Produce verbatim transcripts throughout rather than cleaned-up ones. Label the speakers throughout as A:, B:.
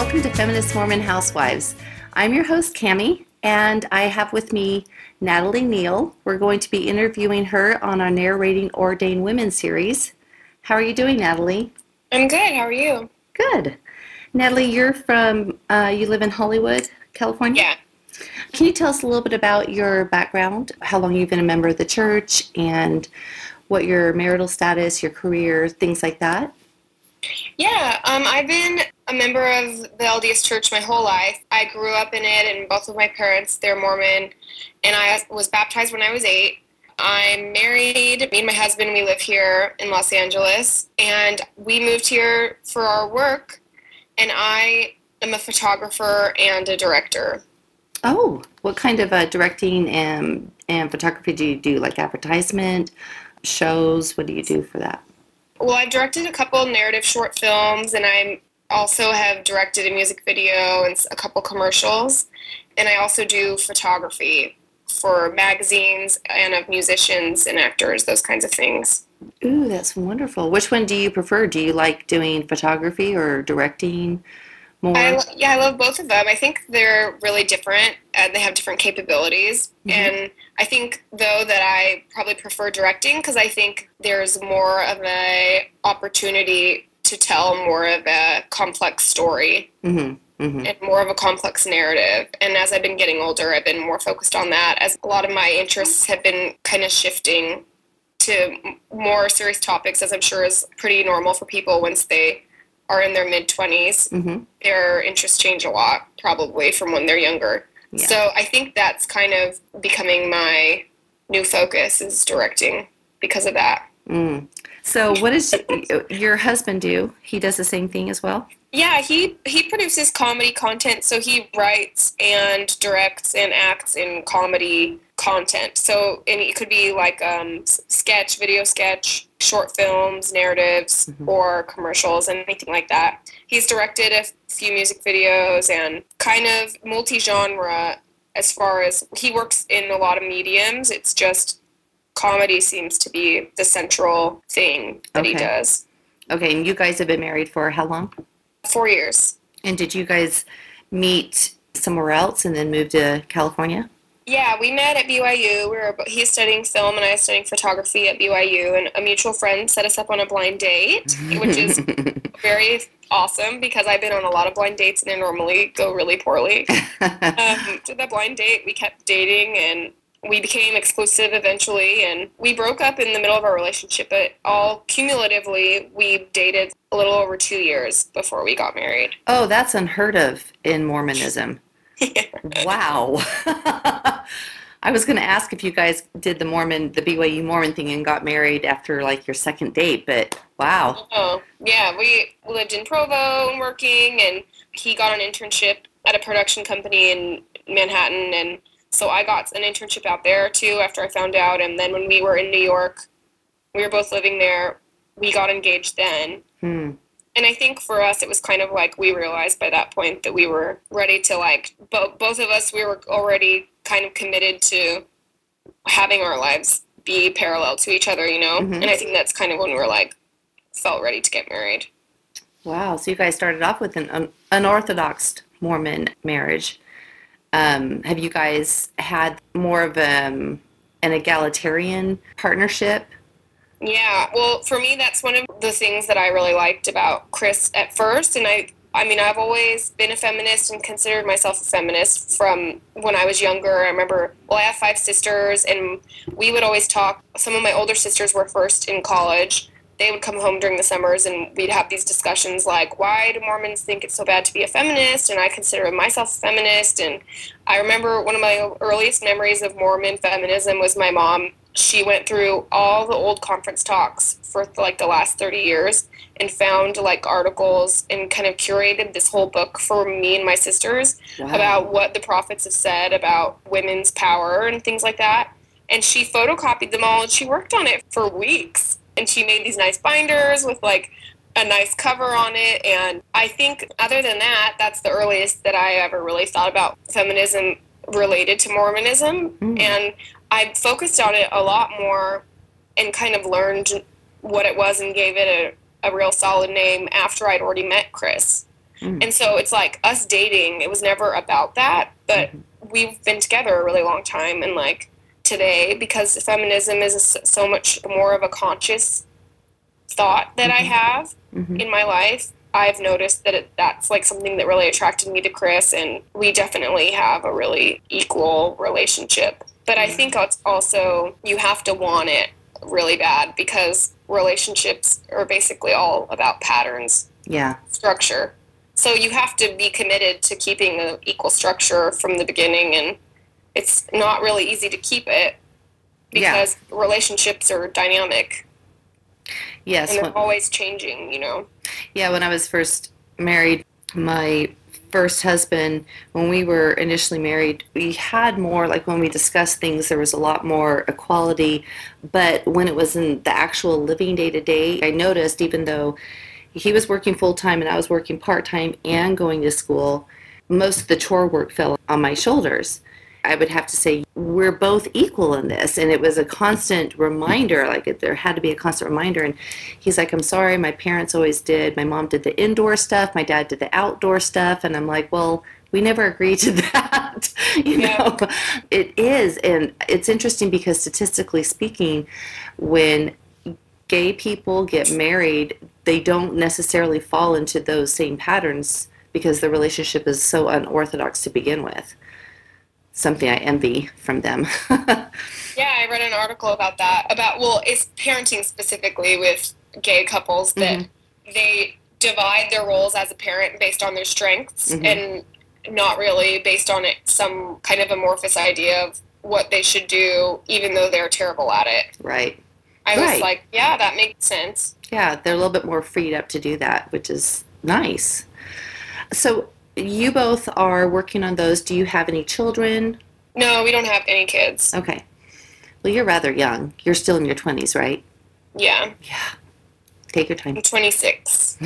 A: welcome to Feminist Mormon Housewives. I'm your host, Cami, and I have with me Natalie Neal. We're going to be interviewing her on our Narrating Ordained Women series. How are you doing, Natalie?
B: I'm good. How are you?
A: Good. Natalie, you're from, uh, you live in Hollywood, California?
B: Yeah.
A: Can you tell us a little bit about your background, how long you've been a member of the church, and what your marital status, your career, things like that?
B: Yeah, um, I've been a member of the L D S Church my whole life. I grew up in it, and both of my parents, they're Mormon, and I was baptized when I was eight. I'm married. Me and my husband, we live here in Los Angeles, and we moved here for our work, and I am a photographer and a director.
A: Oh, what kind of uh, directing and, and photography do you do? Like advertisement, shows? What do you do for that?
B: Well, I've directed a couple narrative short films, and I also have directed a music video and a couple commercials. And I also do photography for magazines and of musicians and actors, those kinds of things.
A: Ooh, that's wonderful. Which one do you prefer? Do you like doing photography or directing more?
B: I, yeah, I love both of them. I think they're really different, and they have different capabilities. Mm-hmm. And I think, though, that I probably prefer directing because I think there's more of a opportunity to tell more of a complex story. Mm-hmm. Mm-hmm. And more of a complex narrative. And as I've been getting older, I've been more focused on that, as a lot of my interests have been kind of shifting to more serious topics, as I'm sure is pretty normal for people once they are in their mid-twenties. Mm-hmm. Their interests change a lot, probably, from when they're younger. Yeah. So I think that's kind of becoming my new focus, is directing because of that.
A: Mm. So what does your husband do? He does the same thing as well?
B: Yeah, he, he produces comedy content, so he writes and directs and acts in comedy content. So and it could be like um, sketch, video sketch, short films, narratives, mm-hmm. or commercials, and anything like that. He's directed a few music videos and kind of multi-genre as far as he works in a lot of mediums. It's just comedy seems to be the central thing that okay. he does.
A: Okay, and you guys have been married for how long?
B: Four years.
A: And did you guys meet somewhere else and then move to California?
B: Yeah, we met at B Y U. We were he's studying film and I was studying photography at B Y U, and a mutual friend set us up on a blind date, which is very awesome because I've been on a lot of blind dates and they normally go really poorly. um, to the blind date, we kept dating and we became exclusive eventually, and we broke up in the middle of our relationship, but all cumulatively, we dated a little over two years before we got married.
A: Oh, that's unheard of in Mormonism. Wow. I was going to ask if you guys did the Mormon, the B Y U Mormon thing and got married after like your second date, but wow.
B: Oh, yeah. We lived in Provo and working, and he got an internship at a production company in Manhattan, and so I got an internship out there too after I found out, and then when we were in New York, we were both living there, we got engaged then. Hmm. And I think for us, it was kind of like we realized by that point that we were ready to, like, bo- both of us, we were already kind of committed to having our lives be parallel to each other, you know? Mm-hmm. And I think that's kind of when we were, like, felt ready to get married.
A: Wow. So you guys started off with an un- unorthodox Mormon marriage. Um, have you guys had more of um, an egalitarian partnership?
B: Yeah, well, for me, that's one of the things that I really liked about Chris at first. And I, I mean, I've always been a feminist and considered myself a feminist from when I was younger. I remember, well, I have five sisters, and we would always talk. Some of my older sisters were first in college. They would come home during the summers, and we'd have these discussions like, why do Mormons think it's so bad to be a feminist? And I consider myself a feminist. And I remember one of my earliest memories of Mormon feminism was my mom. She went through all the old conference talks for like the last thirty years and found like articles and kind of curated this whole book for me and my sisters. Wow. About what the prophets have said about women's power and things like that. And she photocopied them all, and she worked on it for weeks. And she made these nice binders with like a nice cover on it. And I think other than that, that's the earliest that I ever really thought about feminism related to Mormonism. Mm. And I focused on it a lot more and kind of learned what it was and gave it a, a real solid name after I'd already met Chris.
A: Mm.
B: And so it's like us dating, it was never about that, but mm-hmm. we've been together a really long time. And like today, because feminism is a, so much more of a conscious thought that mm-hmm. I have mm-hmm. in my life, I've noticed that it, that's like something that really attracted me to Chris, and we definitely have a really equal relationship. But mm-hmm. I think it's also, you have to want it really bad, because relationships are basically all about patterns,
A: yeah,
B: structure. So you have to be committed to keeping an equal structure from the beginning, and it's not really easy to keep it because yeah. relationships are dynamic.
A: Yes.
B: And they're
A: when,
B: always changing, you know?
A: Yeah, when I was first married, my first husband, when we were initially married, we had more, like when we discussed things, there was a lot more equality. But when it was in the actual living day to day, I noticed, even though he was working full time and I was working part time and going to school, most of the chore work fell on my shoulders. I would have to say, we're both equal in this. And it was a constant reminder, like it, there had to be a constant reminder. And he's like, I'm sorry, my parents always did. My mom did the indoor stuff. My dad did the outdoor stuff. And I'm like, well, we never agreed to that. you
B: yeah.
A: know, it is. And it's interesting because statistically speaking, when gay people get married, they don't necessarily fall into those same patterns because the relationship is so unorthodox to begin with. Something I envy from them.
B: Yeah, I read an article about that, about, well, it's parenting specifically with gay couples, that mm-hmm. they divide their roles as a parent based on their strengths mm-hmm. and not really based on it, some kind of amorphous idea of what they should do, even though they're terrible at it.
A: Right.
B: I
A: right.
B: was like, yeah, that makes sense.
A: Yeah, they're a little bit more freed up to do that, which is nice. So you both are working on those. Do you have any children?
B: No, we don't have any kids.
A: Okay. Well, you're rather young. You're still in your twenties, right?
B: Yeah.
A: Yeah. Take your time.
B: I'm twenty-six.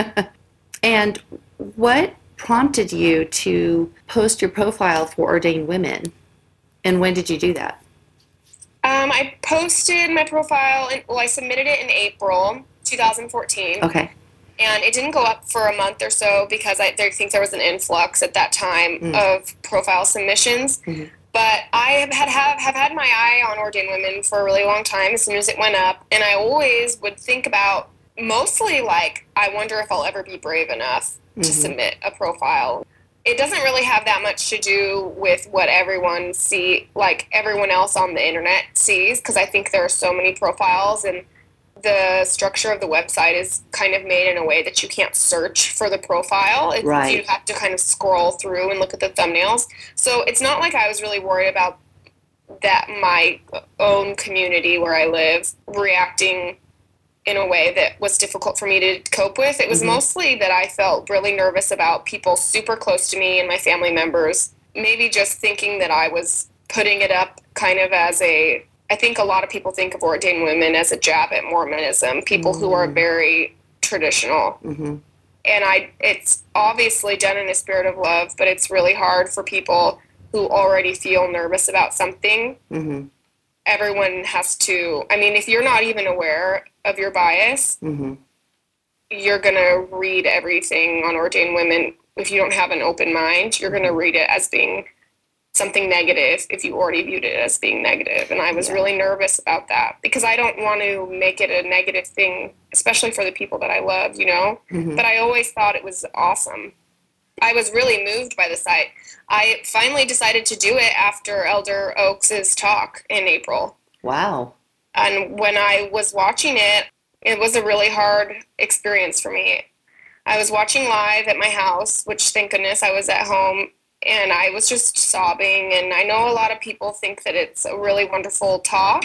A: And what prompted you to post your profile for Ordained Women? And when did you do that?
B: Um, I posted my profile, in, well, I submitted it in April twenty fourteen.
A: Okay.
B: And it didn't go up for a month or so because I, I think there was an influx at that time mm. of profile submissions. Mm-hmm. But I have had, have, have had my eye on Ordained Women for a really long time as soon as it went up. And I always would think about, mostly like, I wonder if I'll ever be brave enough mm-hmm. to submit a profile. It doesn't really have that much to do with what everyone see, like everyone else on the internet sees, because I think there are so many profiles, and the structure of the website is kind of made in a way that you can't search for the profile. It's,
A: right.
B: You have to kind of scroll through and look at the thumbnails. So it's not like I was really worried about that my own community where I live reacting in a way that was difficult for me to cope with. It was mm-hmm. mostly that I felt really nervous about people super close to me and my family members, maybe just thinking that I was putting it up kind of as a, I think a lot of people think of Ordained Women as a jab at Mormonism, people mm-hmm. who are very traditional. Mm-hmm. And I, it's obviously done in a spirit of love, but it's really hard for people who already feel nervous about something. Mm-hmm. Everyone has to, I mean, if you're not even aware of your bias, mm-hmm. you're going to read everything on Ordained Women. If you don't have an open mind, you're going to read it as being something negative if you already viewed it as being negative. And I was yeah. really nervous about that because I don't want to make it a negative thing, especially for the people that I love, you know? Mm-hmm. But I always thought it was awesome. I was really moved by the site. I finally decided to do it after Elder Oaks's talk in April.
A: Wow.
B: And when I was watching it, it was a really hard experience for me. I was watching live at my house, which thank goodness I was at home, and I was just sobbing. And I know a lot of people think that it's a really wonderful talk,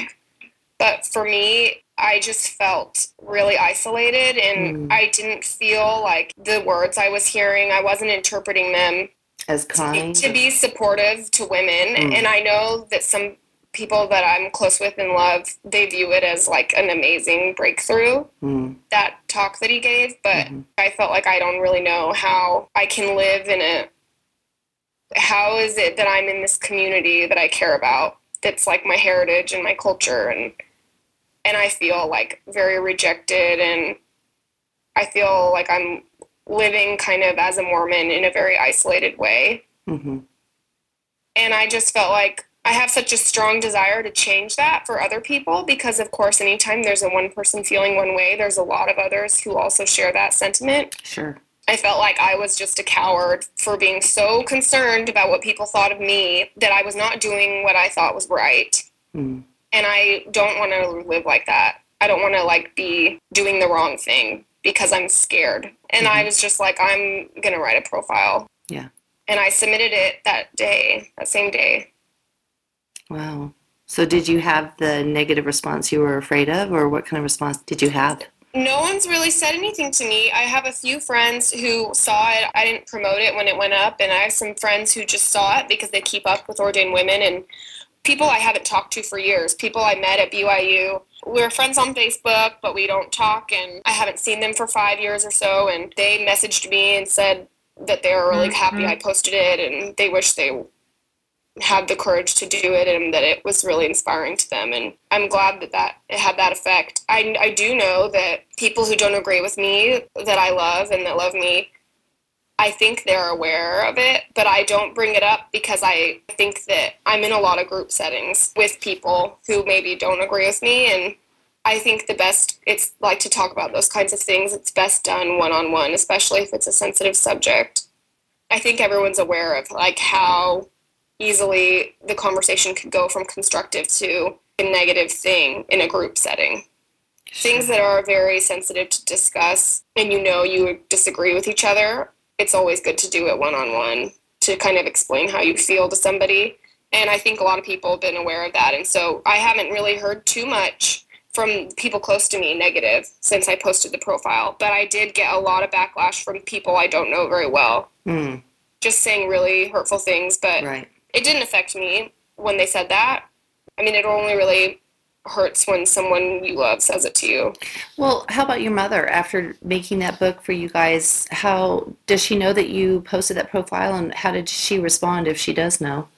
B: but for me, I just felt really isolated, and mm. I didn't feel like the words I was hearing, I wasn't interpreting them
A: as kind.
B: To, to be supportive to women. Mm. And I know that some people that I'm close with and love, they view it as like an amazing breakthrough, mm. that talk that he gave. But mm-hmm. I felt like I don't really know how I can live in a, how is it that I'm in this community that I care about, that's like my heritage and my culture, and and I feel like very rejected, and I feel like I'm living kind of as a Mormon in a very isolated way.
A: Mm-hmm.
B: And I just felt like I have such a strong desire to change that for other people because, of course, anytime there's a one person feeling one way, there's a lot of others who also share that sentiment.
A: Sure.
B: I felt like I was just a coward for being so concerned about what people thought of me that I was not doing what I thought was right.
A: Mm.
B: And I don't want to live like that. I don't want to like be doing the wrong thing because I'm scared. And
A: Mm-hmm.
B: I was just like, I'm going to write a profile.
A: Yeah.
B: And I submitted it that day, that same day.
A: Wow. So did you have the negative response you were afraid of, or what kind of response did you have?
B: No one's really said anything to me. I have a few friends who saw it. I didn't promote it when it went up, and I have some friends who just saw it because they keep up with ordained women, and people I haven't talked to for years, people I met at B Y U. We're friends on Facebook, but we don't talk, and I haven't seen them for five years or so, and they messaged me and said that they were really happy I posted it, and they wish they had the courage to do it and that it was really inspiring to them. And I'm glad that, that it had that effect. I, I do know that people who don't agree with me, that I love and that love me, I think they're aware of it, but I don't bring it up because I think that I'm in a lot of group settings with people who maybe don't agree with me. And I think the best, it's like to talk about those kinds of things, it's best done one-on-one, especially if it's a sensitive subject. I think everyone's aware of like how easily the conversation could go from constructive to a negative thing in a group setting. Sure. Things that are very sensitive to discuss and you know you disagree with each other, it's always good to do it one-on-one to kind of explain how you feel to somebody. And I think a lot of people have been aware of that. And so I haven't really heard too much from people close to me negative since I posted the profile. But I did get a lot of backlash from people I don't know very well.
A: Mm.
B: Just saying really hurtful things. But
A: right.
B: It didn't affect me when they said that. I mean, it only really hurts when someone you love says it to you.
A: Well, how about your mother? After making that book for you guys, how does she know that you posted that profile, and how did she respond if she does know?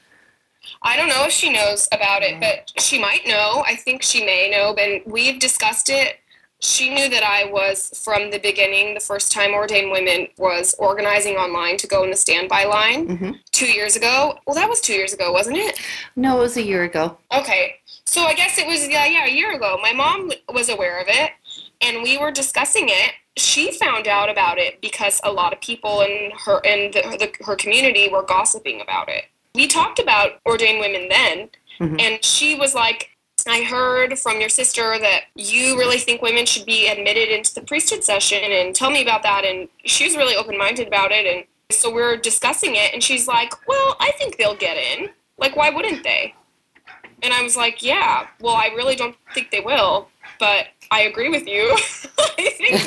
B: I don't know if she knows about it, but she might know. I think she may know, but we've discussed it. She knew that I was, from the beginning, the first time Ordained Women was organizing online to go in the standby line
A: mm-hmm.
B: two years ago. Well, that was two years ago, wasn't it?
A: No, it was a year ago.
B: Okay. So I guess it was, yeah, yeah, a year ago. My mom was aware of it, and we were discussing it. She found out about it because a lot of people in her in the, the, her community were gossiping about it. We talked about Ordained Women then, mm-hmm. and she was like, I heard from your sister that you really think women should be admitted into the priesthood session, and tell me about that. And she was really open-minded about it, and so we we're discussing it, and she's like, well, I think they'll get in. Like, why wouldn't they? And I was like, yeah, well, I really don't think they will, but I agree with you. I think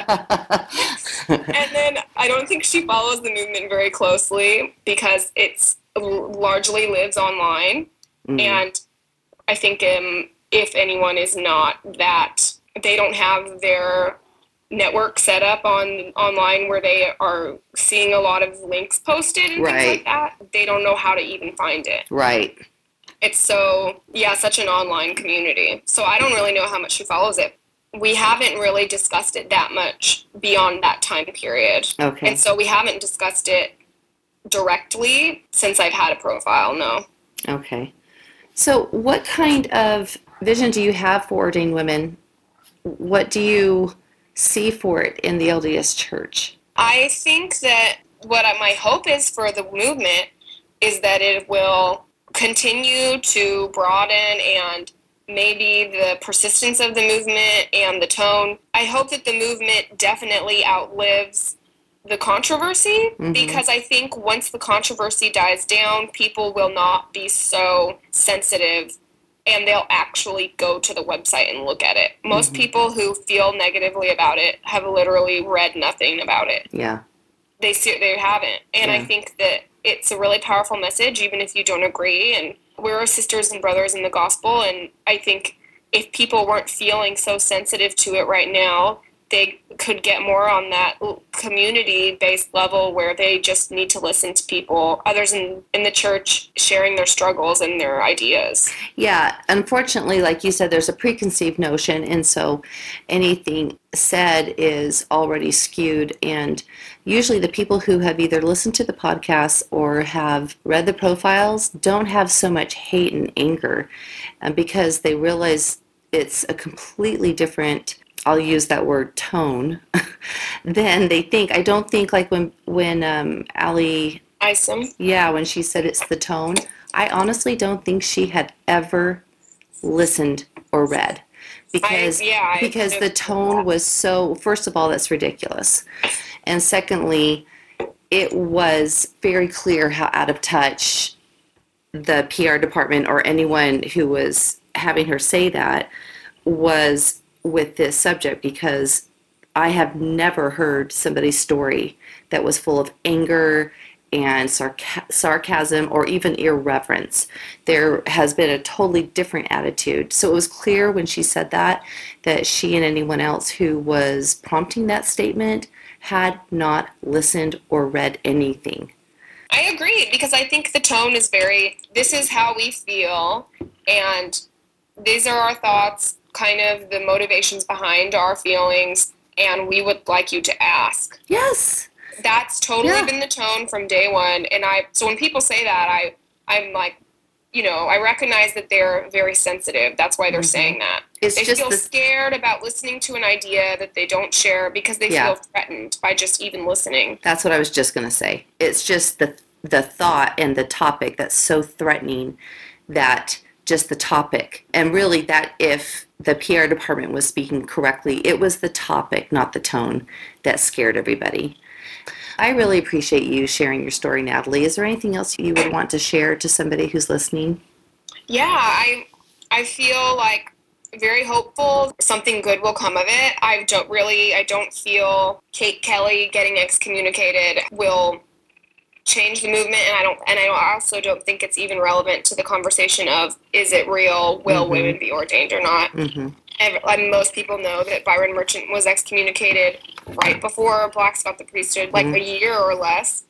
B: they should. And then I don't think she follows the movement very closely because it's largely lives online, mm. and I think um, if anyone is not that, they don't have their network set up on online where they are seeing a lot of links posted and
A: right.
B: things like that, they don't know how to even find it.
A: Right.
B: It's so, yeah, such an online community. So I don't really know how much she follows it. We haven't really discussed it that much beyond that time period.
A: Okay.
B: And so we haven't discussed it directly since I've had a profile, no.
A: Okay. So what kind of vision do you have for Ordained Women? What do you see for it in the L D S Church?
B: I think that what my hope is for the movement is that it will continue to broaden and maybe the persistence of the movement and the tone. I hope that the movement definitely outlives the controversy, mm-hmm. because I think once the controversy dies down, people will not be so sensitive and they'll actually go to the website and look at it. Most mm-hmm. people who feel negatively about it have literally read nothing about it.
A: Yeah.
B: They see, they haven't. And
A: yeah.
B: I think that it's a really powerful message, even if you don't agree. And we're sisters and brothers in the gospel. And I think if people weren't feeling so sensitive to it right now, they could get more on that community-based level where they just need to listen to people, others in, in the church sharing their struggles and their ideas.
A: Yeah, unfortunately, like you said, there's a preconceived notion, and so anything said is already skewed. And usually the people who have either listened to the podcast or have read the profiles don't have so much hate and anger, um, because they realize it's a completely different, I'll use that word, tone, than they think. I don't think like when, when um, Ali...
B: Isom?
A: Yeah, when she said it's the tone, I honestly don't think she had ever listened or read. Because,
B: I, yeah,
A: because the tone was so, first of all, that's ridiculous. And secondly, it was very clear how out of touch the P R department or anyone who was having her say that was with this subject, because I have never heard somebody's story that was full of anger and sarca- sarcasm or even irreverence. There has been a totally different attitude. So it was clear when she said that, that she and anyone else who was prompting that statement had not listened or read anything.
B: I agree, because I think the tone is very, this is how we feel, and these are our thoughts, kind of the motivations behind our feelings, and we would like you to ask.
A: Yes.
B: That's totally
A: Yeah.
B: been the tone from day one. And I, so when people say that, I, I'm like, you know, I recognize that they're very sensitive. That's why they're mm-hmm. saying that.
A: It's
B: they
A: just
B: feel
A: the...
B: scared about listening to an idea that they don't share because they
A: yeah.
B: feel threatened by just even listening.
A: That's what I was just going to say. It's just the the thought and the topic that's so threatening, that just the topic. And really that if the P R department was speaking correctly, it was the topic, not the tone, that scared everybody. I really appreciate you sharing your story, Natalie. Is there anything else you would want to share to somebody who's listening?
B: Yeah, I I feel like very hopeful something good will come of it. I don't really, I don't feel Kate Kelly getting excommunicated will change the movement, and I don't, and I also don't think it's even relevant to the conversation of, is it real? Will mm-hmm. women be ordained or not?
A: Mm-hmm.
B: And, and most people know that Byron Merchant was excommunicated right before blacks got the priesthood, like mm-hmm. a year or less.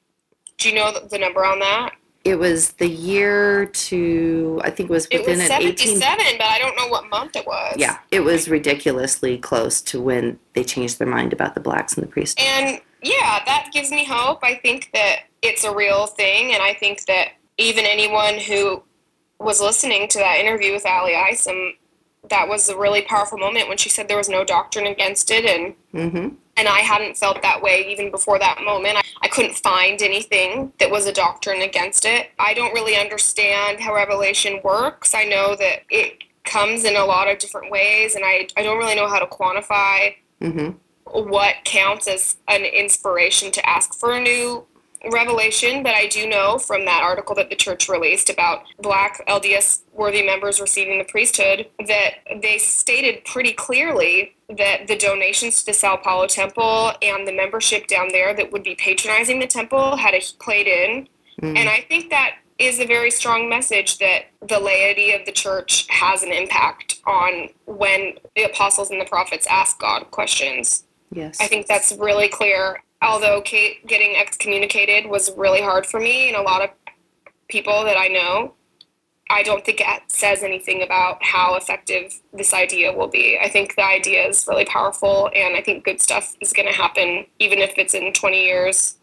B: Do you know the, the number on that?
A: It was the year to, I think it was within
B: it was
A: an
B: seventy-seven,
A: eighteen...
B: but I don't know what month it was.
A: Yeah, it was ridiculously close to when they changed their mind about the blacks and the priesthood.
B: And yeah, that gives me hope. I think that it's a real thing, and I think that even anyone who was listening to that interview with Ali Isom, that was a really powerful moment when she said there was no doctrine against it, and
A: mm-hmm.
B: and I hadn't felt that way even before that moment. I, I couldn't find anything that was a doctrine against it. I don't really understand how revelation works. I know that it comes in a lot of different ways, and I, I don't really know how to quantify
A: mm-hmm.
B: what counts as an inspiration to ask for a new revelation, but I do know from that article that the church released about Black L D S worthy members receiving the priesthood that they stated pretty clearly that the donations to the Sao Paulo temple and the membership down there that would be patronizing the temple had a, played in. Mm. And I think that is a very strong message that the laity of the church has an impact on when the apostles and the prophets ask God questions.
A: Yes.
B: I think that's really clear. Although Kate getting excommunicated was really hard for me and a lot of people that I know, I don't think it says anything about how effective this idea will be. I think the idea is really powerful, and I think good stuff is going to happen, even if it's in twenty years.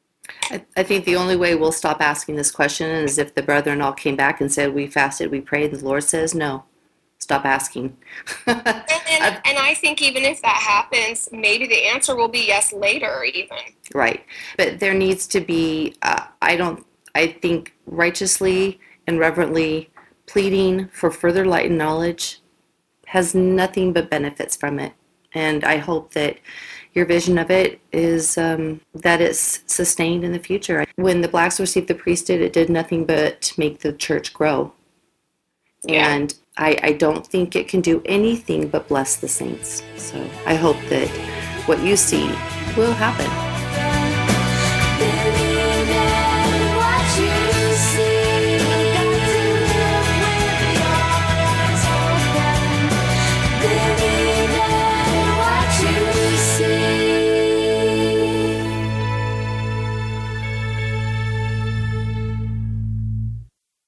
A: I, I think the only way we'll stop asking this question is if the brethren all came back and said, we fasted, we prayed, and the Lord says no. Stop asking.
B: and, and, and I think even if that happens, maybe the answer will be yes later even.
A: Right. But there needs to be, uh, I don't, I think righteously and reverently pleading for further light and knowledge has nothing but benefits from it. And I hope that your vision of it is um, that it's sustained in the future. When the blacks received the priesthood, it did nothing but make the church grow.
B: Yeah.
A: And I, I don't think it can do anything but bless the saints. So I hope that what you see will happen.